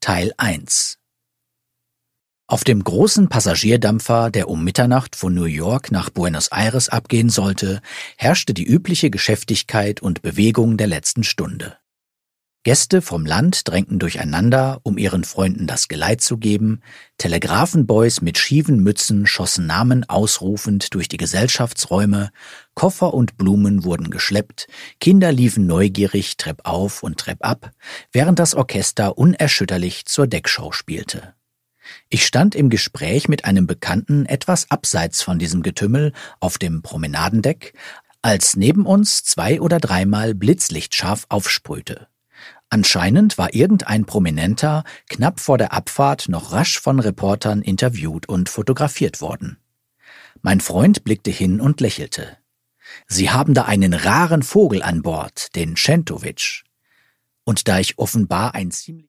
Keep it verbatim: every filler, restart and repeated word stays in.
Teil eins. Auf dem großen Passagierdampfer, der um Mitternacht von New York nach Buenos Aires abgehen sollte, herrschte die übliche Geschäftigkeit und Bewegung der letzten Stunde. Gäste vom Land drängten durcheinander, um ihren Freunden das Geleit zu geben, Telegrafenboys mit schiefen Mützen schossen Namen ausrufend durch die Gesellschaftsräume, Koffer und Blumen wurden geschleppt, Kinder liefen neugierig treppauf und treppab, während das Orchester unerschütterlich zur Deckshow spielte. Ich stand im Gespräch mit einem Bekannten etwas abseits von diesem Getümmel auf dem Promenadendeck, als neben uns zwei- oder dreimal blitzlichtscharf aufsprühte. Anscheinend war irgendein Prominenter knapp vor der Abfahrt noch rasch von Reportern interviewt und fotografiert worden. Mein Freund blickte hin und lächelte. »Sie haben da einen raren Vogel an Bord, den Centovic.« Und da ich offenbar ein ziemlich